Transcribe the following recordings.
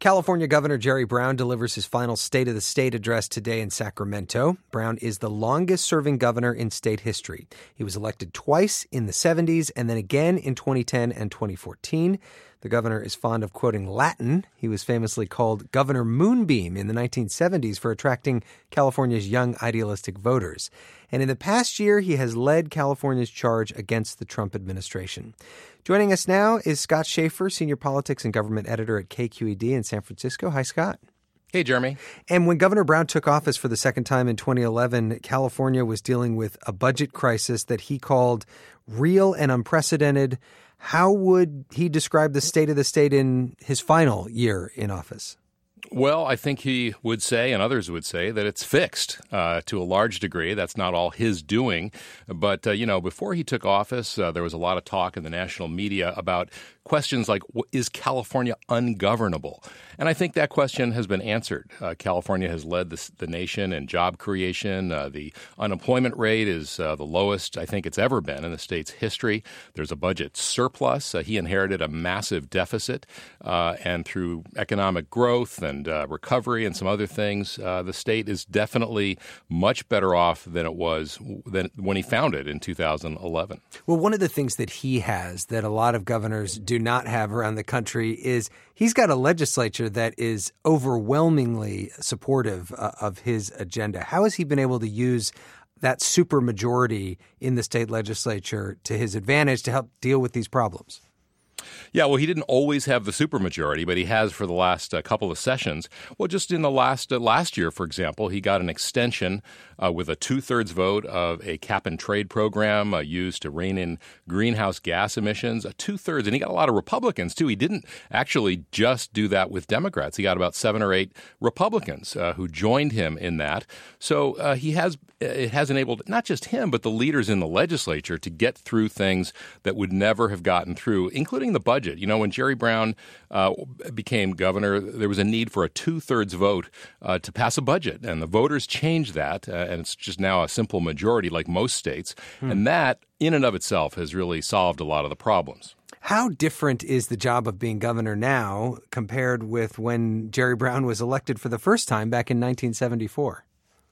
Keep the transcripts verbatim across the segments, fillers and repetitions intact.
California Governor Jerry Brown delivers his final State of the State address today in Sacramento. Brown is the longest-serving governor in state history. He was elected twice in the seventies and then again in twenty ten and twenty fourteen. The governor is fond of quoting Latin. He was famously called Governor Moonbeam in the nineteen seventies for attracting California's young idealistic voters. And in the past year, he has led California's charge against the Trump administration. Joining us now is Scott Shafer, senior politics and government editor at K Q E D in San Francisco. Hi, Scott. Hey, Jeremy. And when Governor Brown took office for the second time in twenty eleven, California was dealing with a budget crisis that he called real and unprecedented. How would he describe the state of the state in his final year in office? Well, I think he would say, and others would say, that it's fixed uh, to a large degree. That's not all his doing. But, uh, you know, before he took office, uh, there was a lot of talk in the national media about questions like, is California ungovernable? And I think that question has been answered. Uh, California has led the, the nation in job creation. Uh, the unemployment rate is uh, the lowest I think it's ever been in the state's history. There's a budget surplus. Uh, he inherited a massive deficit. Uh, and through economic growth and uh, recovery and some other things, uh, the state is definitely much better off than it was than when he founded in two thousand eleven. Well, one of the things that he has that a lot of governors do not have around the country is he's got a legislature that is overwhelmingly supportive uh, of his agenda. How has he been able to use that supermajority in the state legislature to his advantage to help deal with these problems? Yeah, well, he didn't always have the supermajority, but he has for the last uh, couple of sessions. Well, just in the last uh, last year, for example, he got an extension uh, with a two-thirds vote of a cap-and-trade program uh, used to rein in greenhouse gas emissions, a two-thirds. And he got a lot of Republicans, too. He didn't actually just do that with Democrats. He got about seven or eight Republicans uh, who joined him in that. So uh, he has it has enabled not just him, but the leaders in the legislature to get through things that would never have gotten through, including the budget. You know, when Jerry Brown uh, became governor, there was a need for a two-thirds vote uh, to pass a budget. And the voters changed that, uh, and it's just now a simple majority like most states. Hmm. And that, in and of itself, has really solved a lot of the problems. How different is the job of being governor now compared with when Jerry Brown was elected for the first time back in nineteen seventy-four?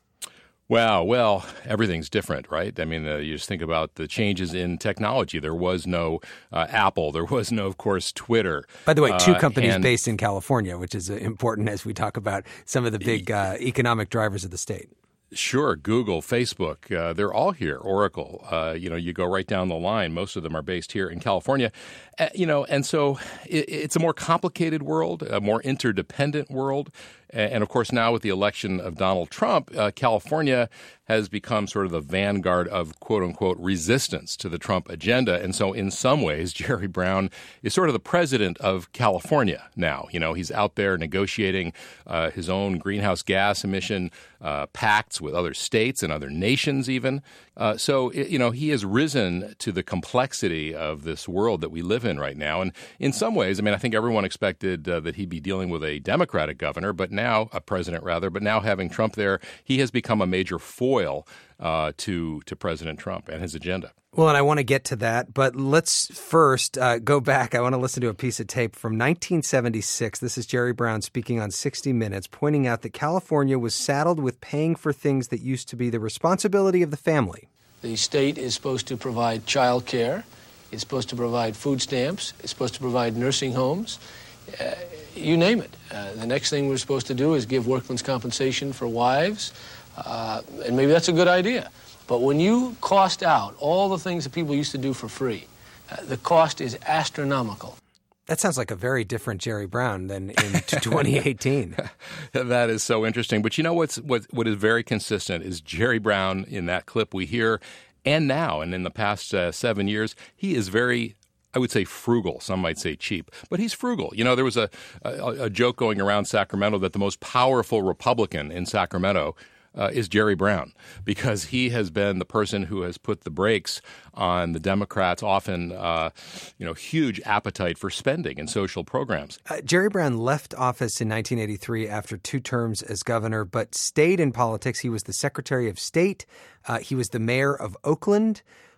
Wow. Well, everything's different, right? I mean, uh, you just think about the changes in technology. There was no uh, Apple. There was no, of course, Twitter. By the way, two uh, companies and, based in California, which is uh, important as we talk about some of the big uh, economic drivers of the state. Sure. Google, Facebook, uh, they're all here. Oracle, uh, you know, you go right down the line. Most of them are based here in California, uh, you know, and so it, it's a more complicated world, a more interdependent world. And, of course, now with the election of Donald Trump, uh, California has become sort of the vanguard of, quote unquote, resistance to the Trump agenda. And so in some ways, Jerry Brown is sort of the president of California now. You know, he's out there negotiating uh, his own greenhouse gas emission uh, pacts with other states and other nations even. Uh, so, you know, he has risen to the complexity of this world that we live in right now. And in some ways, I mean, I think everyone expected uh, that he'd be dealing with a Democratic governor, but now a president rather, but now having Trump there, he has become a major foil uh, to to President Trump and his agenda. Well, and I want to get to that, but let's first uh, go back. I want to listen to a piece of tape from nineteen seventy-six. This is Jerry Brown speaking on sixty minutes, pointing out that California was saddled with paying for things that used to be the responsibility of the family. The state is supposed to provide child care. It's supposed to provide food stamps. It's supposed to provide nursing homes. Uh, you name it. Uh, the next thing we're supposed to do is give workman's compensation for wives, uh, and maybe that's a good idea. But when you cost out all the things that people used to do for free, uh, the cost is astronomical. That sounds like a very different Jerry Brown than in twenty eighteen. That is so interesting. But you know what's what what is very consistent is Jerry Brown in that clip we hear, and now, and in the past uh, seven years, he is very, I would say, frugal. Some might say cheap, but he's frugal. You know, there was a, a, a joke going around Sacramento that the most powerful Republican in Sacramento Uh, is Jerry Brown, because he has been the person who has put the brakes on the Democrats' often, uh, you know, huge appetite for spending and social programs. Uh, Jerry Brown left office in nineteen eighty-three after two terms as governor, but stayed in politics. He was the Secretary of State. Uh, he was the mayor of Oakland.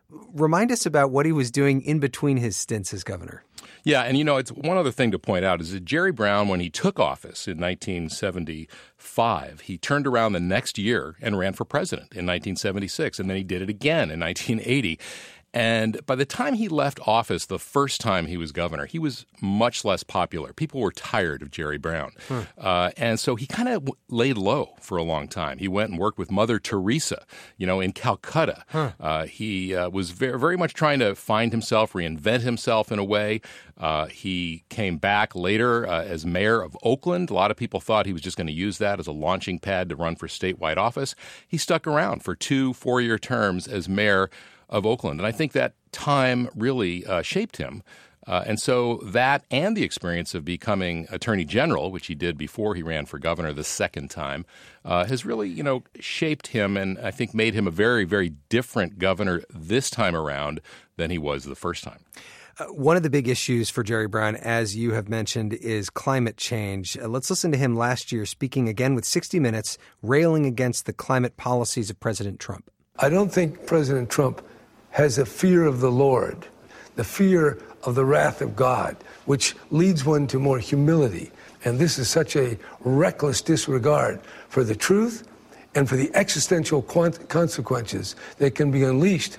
Remind us about what he was doing in between his stints as governor. Yeah, and you know, it's one other thing to point out is that Jerry Brown, when he took office in nineteen seventy-five, he turned around the next year and ran for president in nineteen seventy-six, and then he did it again in nineteen eighty. And by the time he left office the first time he was governor, he was much less popular. People were tired of Jerry Brown. Hmm. Uh, and so he kind of w- laid low for a long time. He went and worked with Mother Teresa, you know, in Calcutta. Huh. Uh, he uh, was very, very much trying to find himself, reinvent himself in a way. Uh, he came back later uh, as mayor of Oakland. A lot of people thought he was just going to use that as a launching pad to run for statewide office. He stuck around for two four-year terms as mayor of Oakland. And I think that time really uh, shaped him. Uh, and so that and the experience of becoming attorney general, which he did before he ran for governor the second time, uh, has really, you know, shaped him and I think made him a very, very different governor this time around than he was the first time. Uh, one of the big issues for Jerry Brown, as you have mentioned, is climate change. Uh, let's listen to him last year speaking again with sixty minutes, railing against the climate policies of President Trump. I don't think President Trump has a fear of the Lord, the fear of the wrath of God, which leads one to more humility. And this is such a reckless disregard for the truth and for the existential quant- consequences that can be unleashed.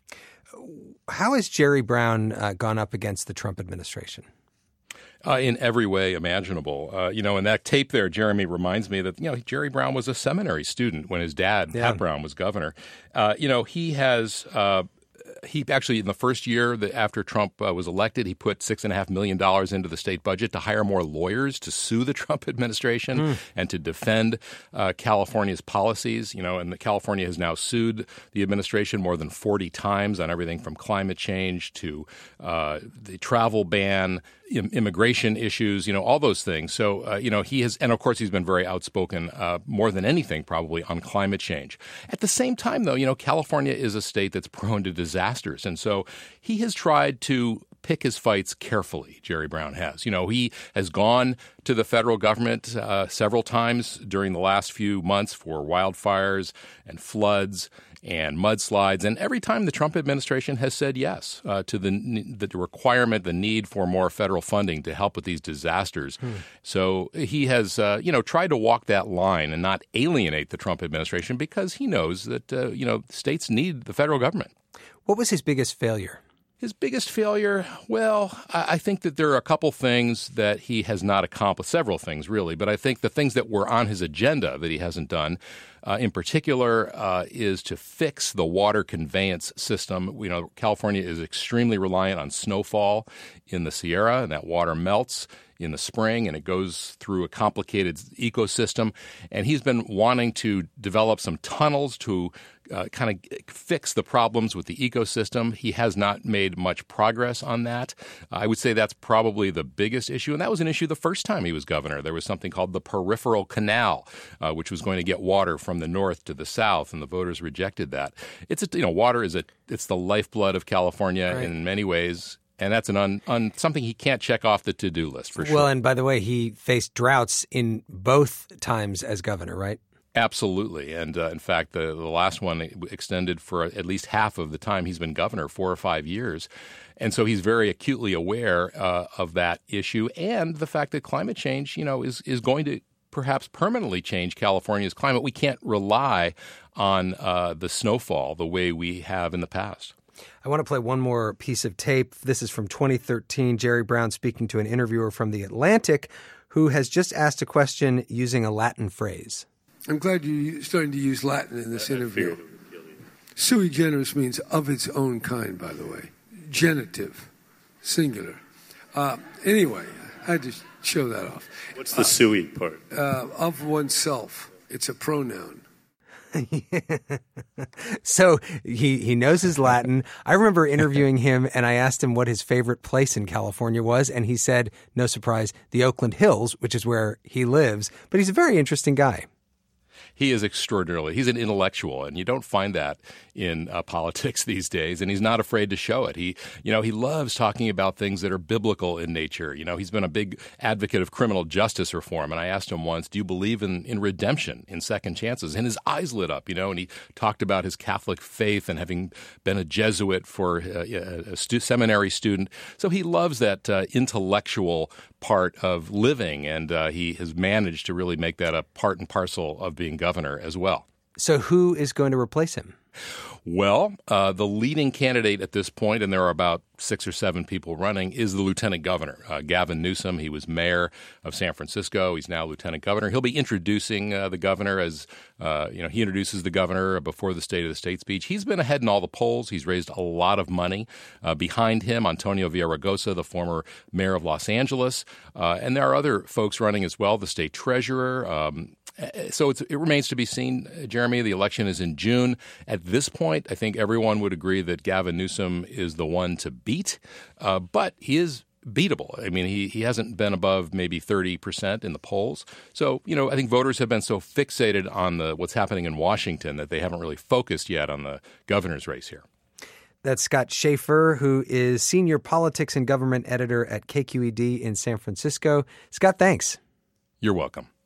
How has Jerry Brown uh, gone up against the Trump administration? Uh, in every way imaginable. Uh, you know, in that tape there, Jeremy reminds me that, you know, Jerry Brown was a seminary student when his dad, yeah. Pat Brown, was governor. Uh, you know, he has... Uh, He actually, in the first year that after Trump uh, was elected, he put six and a half million dollars into the state budget to hire more lawyers to sue the Trump administration mm. and to defend uh, California's policies. You know, and the California has now sued the administration more than forty times on everything from climate change to uh, the travel ban, im- immigration issues. You know, all those things. So, uh, you know, he has, and of course, he's been very outspoken, uh, more than anything, probably on climate change. At the same time, though, you know, California is a state that's prone to disaster. And so he has tried to pick his fights carefully, Jerry Brown has. You know, he has gone to the federal government uh, several times during the last few months for wildfires and floods and mudslides. And every time the Trump administration has said yes uh, to the, the requirement, the need for more federal funding to help with these disasters. Hmm. So he has, uh, you know, tried to walk that line and not alienate the Trump administration because he knows that, uh, you know, states need the federal government. What was his biggest failure? His biggest failure, well, I think that there are a couple things that he has not accomplished, several things really, but I think the things that were on his agenda that he hasn't done, uh, in particular, uh, is to fix the water conveyance system. You know, California is extremely reliant on snowfall in the Sierra, and that water melts in the spring, and it goes through a complicated ecosystem. And he's been wanting to develop some tunnels to uh, kind of fix the problems with the ecosystem. He has not made much progress on that. I would say that's probably the biggest issue, and that was an issue the first time he was governor. There was something called the Peripheral Canal, uh, which was going to get water from the north to the south, and the voters rejected that. It's a, you know, water is a it's the lifeblood of California right. in many ways. And that's an un, un, something he can't check off the to-do list for sure. Well, and by the way, he faced droughts in both times as governor, right? Absolutely. And uh, in fact, the, the last one extended for at least half of the time he's been governor, four or five years. And so he's very acutely aware uh, of that issue and the fact that climate change, you know, is, is going to perhaps permanently change California's climate. We can't rely on uh, the snowfall the way we have in the past. I want to play one more piece of tape. This is from twenty thirteen. Jerry Brown speaking to an interviewer from The Atlantic who has just asked a question using a Latin phrase. I'm glad you're starting to use Latin in this interview. Sui generis means of its own kind, by the way. Genitive, singular. Uh, anyway, I had to show that off. What's the uh, sui part? Uh, of oneself. It's a pronoun. So he, he knows his Latin. I remember interviewing him, and I asked him what his favorite place in California was, and he said, no surprise, the Oakland Hills, which is where he lives. But he's a very interesting guy. He is extraordinarily. He's an intellectual, and you don't find that in uh, politics these days. And he's not afraid to show it. He, you know, he loves talking about things that are biblical in nature. You know, he's been a big advocate of criminal justice reform. And I asked him once, "Do you believe in in redemption, in second chances?" And his eyes lit up. You know, and he talked about his Catholic faith and having been a Jesuit for uh, a stu- seminary student. So he loves that uh, intellectual part of living, and uh, he has managed to really make that a part and parcel of being governor as well. So who is going to replace him? Well, uh, the leading candidate at this point, and there are about six or seven people running, is the lieutenant governor, uh, Gavin Newsom. He was mayor of San Francisco. He's now lieutenant governor. He'll be introducing uh, the governor as, uh, you know, he introduces the governor before the State of the State speech. He's been ahead in all the polls. He's raised a lot of money. Uh, behind him, Antonio Villaraigosa, the former mayor of Los Angeles. Uh, and there are other folks running as well, the state treasurer. Um, So it's, it remains to be seen, Jeremy. The election is in June. At this point, I think everyone would agree that Gavin Newsom is the one to beat, uh, but he is beatable. I mean, he, he hasn't been above maybe thirty percent in the polls. So, you know, I think voters have been so fixated on the what's happening in Washington that they haven't really focused yet on the governor's race here. That's Scott Shafer, who is senior politics and government editor at K Q E D in San Francisco. Scott, thanks. You're welcome.